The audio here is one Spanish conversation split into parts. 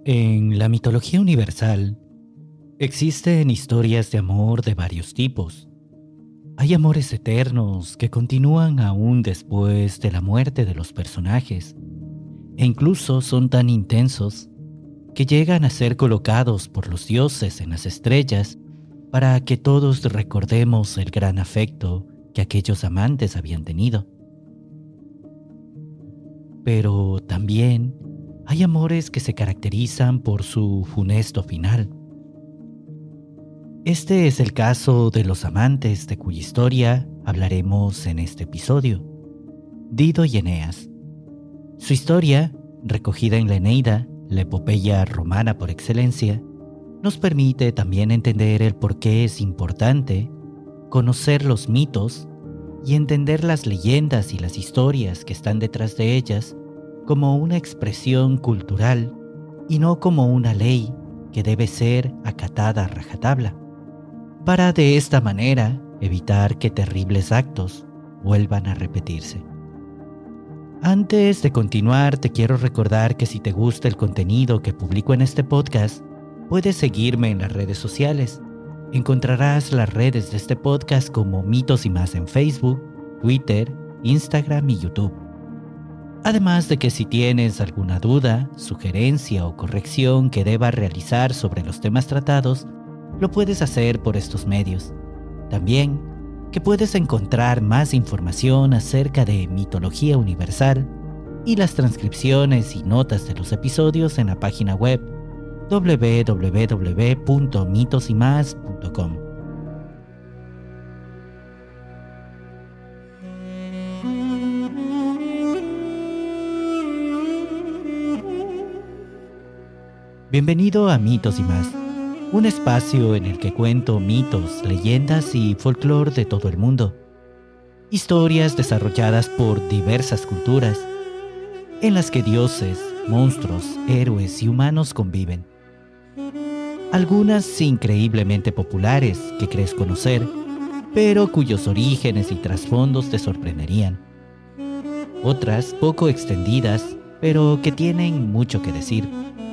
En la mitología universal, existen historias de amor de varios tipos. Hay amores eternos que continúan aún después de la muerte de los personajes, e incluso son tan intensos que llegan a ser colocados por los dioses en las estrellas para que todos recordemos el gran afecto que aquellos amantes habían tenido. Pero también hay amores que se caracterizan por su funesto final. Este es el caso de los amantes de cuya historia hablaremos en este episodio, Dido y Eneas. Su historia, recogida en la Eneida, la epopeya romana por excelencia, nos permite también entender el por qué es importante conocer los mitos y entender las leyendas y las historias que están detrás de ellas como una expresión cultural y no como una ley que debe ser acatada a rajatabla, para de esta manera evitar que terribles actos vuelvan a repetirse. Antes de continuar, te quiero recordar que si te gusta el contenido que publico en este podcast, puedes seguirme en las redes sociales. Encontrarás las redes de este podcast como Mitos y Más en Facebook, Twitter, Instagram y YouTube. Además de que si tienes alguna duda, sugerencia o corrección que deba realizar sobre los temas tratados, lo puedes hacer por estos medios. También que puedes encontrar más información acerca de mitología universal y las transcripciones y notas de los episodios en la página web www.mitosymas.com. Bienvenido a Mitos y Más, un espacio en el que cuento mitos, leyendas y folclore de todo el mundo. Historias desarrolladas por diversas culturas, en las que dioses, monstruos, héroes y humanos conviven. Algunas increíblemente populares que crees conocer, pero cuyos orígenes y trasfondos te sorprenderían. Otras poco extendidas, pero que tienen mucho que decir.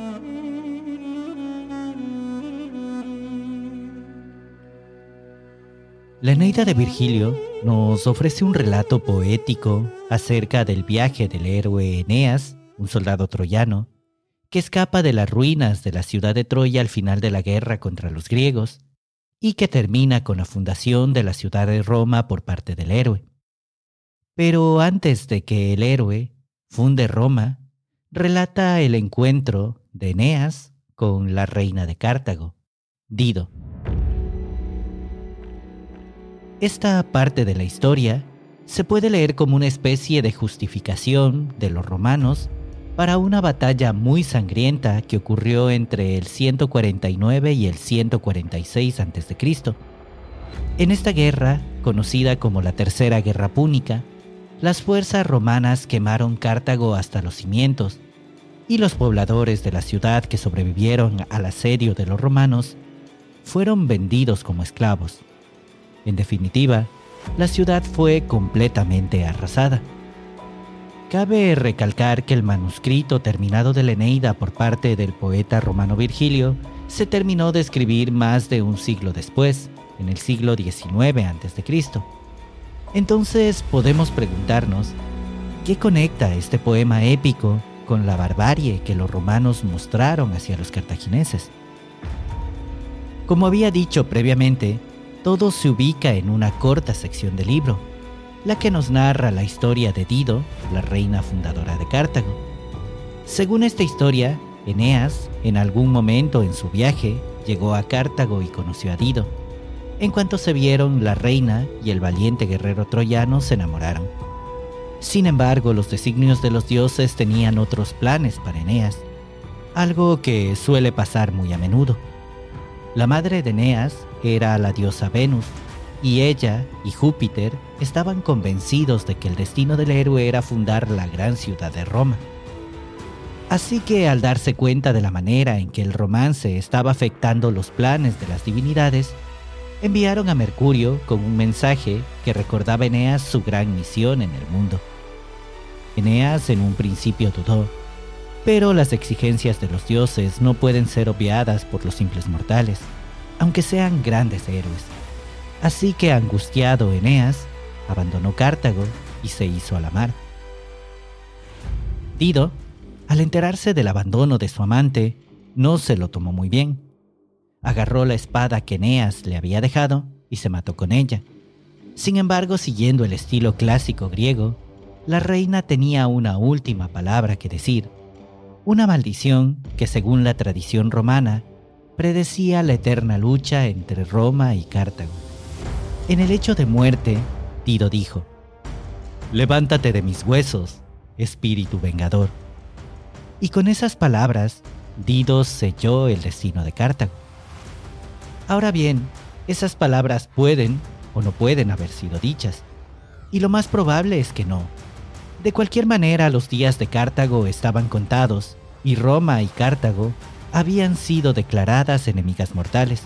La Eneida de Virgilio nos ofrece un relato poético acerca del viaje del héroe Eneas, un soldado troyano, que escapa de las ruinas de la ciudad de Troya al final de la guerra contra los griegos y que termina con la fundación de la ciudad de Roma por parte del héroe. Pero antes de que el héroe funde Roma, relata el encuentro de Eneas con la reina de Cartago, Dido. Esta parte de la historia se puede leer como una especie de justificación de los romanos para una batalla muy sangrienta que ocurrió entre el 149 y el 146 a.C. En esta guerra, conocida como la Tercera Guerra Púnica, las fuerzas romanas quemaron Cartago hasta los cimientos, y los pobladores de la ciudad que sobrevivieron al asedio de los romanos fueron vendidos como esclavos. En definitiva, la ciudad fue completamente arrasada. Cabe recalcar que el manuscrito terminado de la Eneida por parte del poeta romano Virgilio se terminó de escribir más de un siglo después, en el siglo XIX a.C. Entonces podemos preguntarnos, ¿qué conecta este poema épico con la barbarie que los romanos mostraron hacia los cartagineses? Como había dicho previamente, todo se ubica en una corta sección del libro, la que nos narra la historia de Dido, la reina fundadora de Cartago. Según esta historia, Eneas, en algún momento en su viaje, llegó a Cartago y conoció a Dido. En cuanto se vieron, la reina y el valiente guerrero troyano se enamoraron. Sin embargo, los designios de los dioses tenían otros planes para Eneas, algo que suele pasar muy a menudo. La madre de Eneas era la diosa Venus, y ella y Júpiter estaban convencidos de que el destino del héroe era fundar la gran ciudad de Roma. Así que al darse cuenta de la manera en que el romance estaba afectando los planes de las divinidades, enviaron a Mercurio con un mensaje que recordaba a Eneas su gran misión en el mundo. Eneas en un principio dudó, Pero las exigencias de los dioses no pueden ser obviadas por los simples mortales, aunque sean grandes héroes. Así que angustiado Eneas abandonó Cartago y se hizo a la mar. Dido, al enterarse del abandono de su amante, no se lo tomó muy bien. Agarró la espada que Eneas le había dejado y se mató con ella. Sin embargo, siguiendo el estilo clásico griego, la reina tenía una última palabra que decir, una maldición que, según la tradición romana, predecía la eterna lucha entre Roma y Cartago. En el hecho de muerte, Dido dijo, «Levántate de mis huesos, espíritu vengador». Y con esas palabras, Dido selló el destino de Cartago. Ahora bien, esas palabras pueden o no pueden haber sido dichas, y lo más probable es que no. De cualquier manera, los días de Cartago estaban contados, y Roma y Cartago habían sido declaradas enemigas mortales.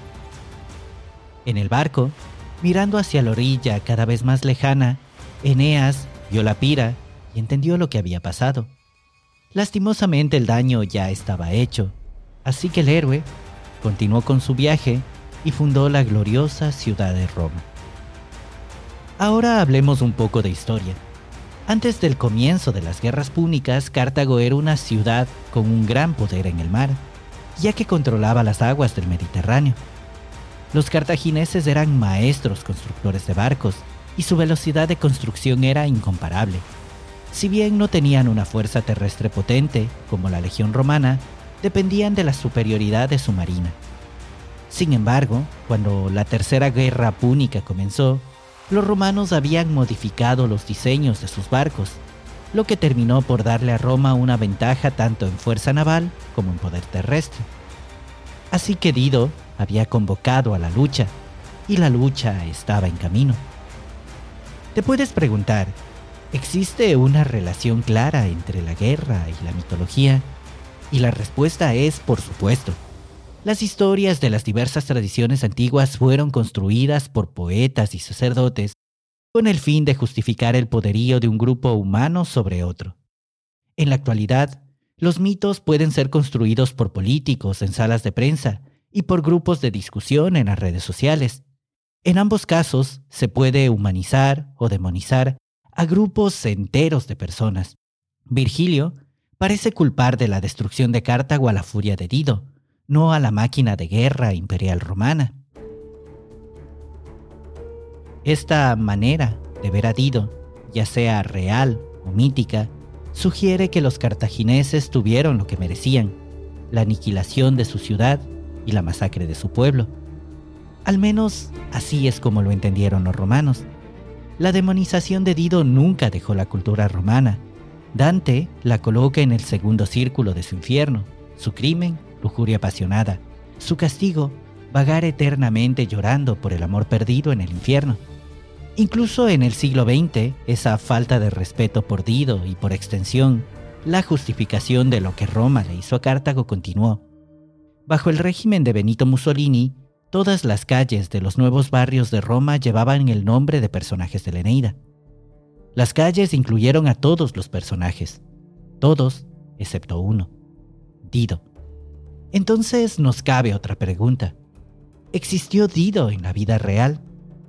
En el barco, mirando hacia la orilla cada vez más lejana, Eneas vio la pira y entendió lo que había pasado. Lastimosamente el daño ya estaba hecho, así que el héroe continuó con su viaje y fundó la gloriosa ciudad de Roma. Ahora hablemos un poco de historia. Antes del comienzo de las guerras púnicas, Cartago era una ciudad con un gran poder en el mar, ya que controlaba las aguas del Mediterráneo. Los cartagineses eran maestros constructores de barcos y su velocidad de construcción era incomparable. Si bien no tenían una fuerza terrestre potente, como la legión romana, dependían de la superioridad de su marina. Sin embargo, cuando la Tercera Guerra Púnica comenzó, los romanos habían modificado los diseños de sus barcos, lo que terminó por darle a Roma una ventaja tanto en fuerza naval como en poder terrestre. Así que Dido había convocado a la lucha, y la lucha estaba en camino. Te puedes preguntar, ¿existe una relación clara entre la guerra y la mitología? Y la respuesta es, por supuesto. Las historias de las diversas tradiciones antiguas fueron construidas por poetas y sacerdotes con el fin de justificar el poderío de un grupo humano sobre otro. En la actualidad, los mitos pueden ser construidos por políticos en salas de prensa y por grupos de discusión en las redes sociales. En ambos casos, se puede humanizar o demonizar a grupos enteros de personas. Virgilio parece culpar de la destrucción de Cartago a la furia de Dido, no a la máquina de guerra imperial romana. Esta manera de ver a Dido, ya sea real o mítica, sugiere que los cartagineses tuvieron lo que merecían, la aniquilación de su ciudad y la masacre de su pueblo. Al menos así es como lo entendieron los romanos. La demonización de Dido nunca dejó la cultura romana. Dante la coloca en el segundo círculo de su infierno, su crimen, lujuria apasionada, su castigo, vagar eternamente llorando por el amor perdido en el infierno. Incluso en el siglo XX, esa falta de respeto por Dido y por extensión, la justificación de lo que Roma le hizo a Cartago continuó. Bajo el régimen de Benito Mussolini, todas las calles de los nuevos barrios de Roma llevaban el nombre de personajes de la Eneida. Las calles incluyeron a todos los personajes, todos excepto uno, Dido. Entonces nos cabe otra pregunta. ¿Existió Dido en la vida real?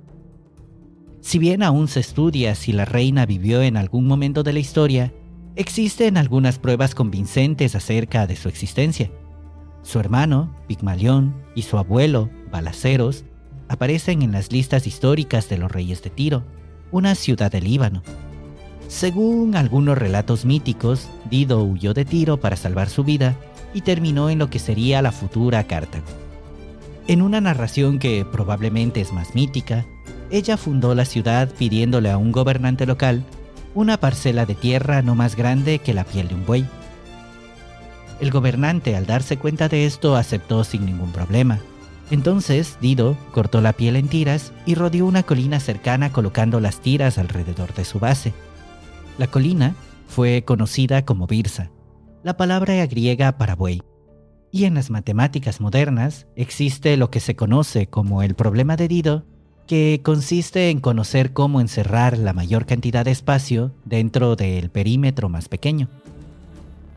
Si bien aún se estudia si la reina vivió en algún momento de la historia, existen algunas pruebas convincentes acerca de su existencia. Su hermano, Pigmalión, y su abuelo, Balaceros, aparecen en las listas históricas de los reyes de Tiro, una ciudad del Líbano. Según algunos relatos míticos, Dido huyó de Tiro para salvar su vida y terminó en lo que sería la futura Cartago. En una narración que probablemente es más mítica, ella fundó la ciudad pidiéndole a un gobernante local una parcela de tierra no más grande que la piel de un buey. El gobernante, al darse cuenta de esto, aceptó sin ningún problema. Entonces, Dido cortó la piel en tiras y rodeó una colina cercana colocando las tiras alrededor de su base. La colina fue conocida como Birsa, la palabra griega para buey. Y en las matemáticas modernas existe lo que se conoce como el problema de Dido, que consiste en conocer cómo encerrar la mayor cantidad de espacio dentro del perímetro más pequeño.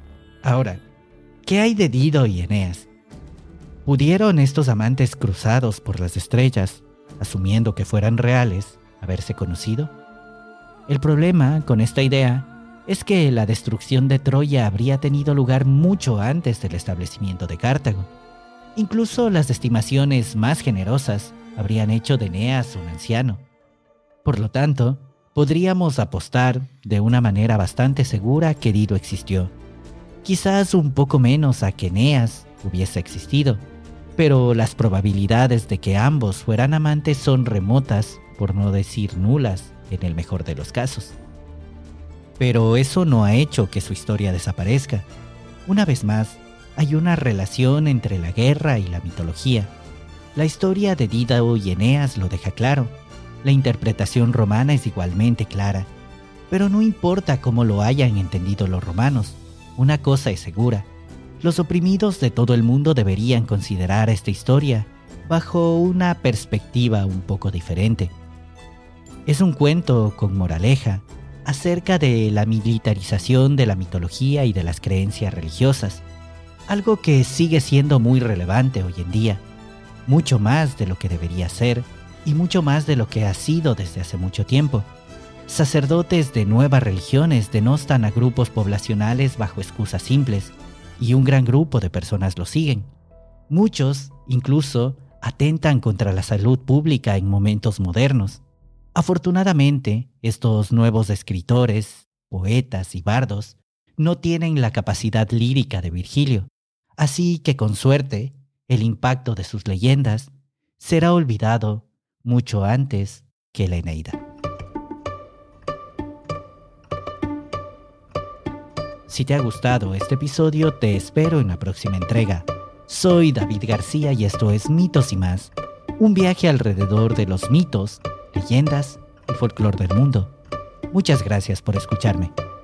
Ahora, ¿qué hay de Dido y Eneas? ¿Pudieron estos amantes cruzados por las estrellas, asumiendo que fueran reales, haberse conocido? El problema con esta idea es que la destrucción de Troya habría tenido lugar mucho antes del establecimiento de Cartago. Incluso las estimaciones más generosas habrían hecho de Eneas un anciano. Por lo tanto, podríamos apostar de una manera bastante segura que Dido existió. Quizás un poco menos a que Eneas hubiese existido, pero las probabilidades de que ambos fueran amantes son remotas, por no decir nulas, en el mejor de los casos. Pero eso no ha hecho que su historia desaparezca. Una vez más, hay una relación entre la guerra y la mitología. La historia de Dido y Eneas lo deja claro. La interpretación romana es igualmente clara. Pero no importa cómo lo hayan entendido los romanos, una cosa es segura. Los oprimidos de todo el mundo deberían considerar esta historia bajo una perspectiva un poco diferente. Es un cuento con moraleja acerca de la militarización de la mitología y de las creencias religiosas, algo que sigue siendo muy relevante hoy en día, mucho más de lo que debería ser y mucho más de lo que ha sido desde hace mucho tiempo. Sacerdotes de nuevas religiones denostan a grupos poblacionales bajo excusas simples, y un gran grupo de personas lo siguen. Muchos, incluso, atentan contra la salud pública en momentos modernos. Afortunadamente, estos nuevos escritores, poetas y bardos no tienen la capacidad lírica de Virgilio, así que con suerte, el impacto de sus leyendas será olvidado mucho antes que la Eneida. Si te ha gustado este episodio, te espero en la próxima entrega. Soy David García y esto es Mitos y Más, un viaje alrededor de los mitos, leyendas y folclore del mundo. Muchas gracias por escucharme.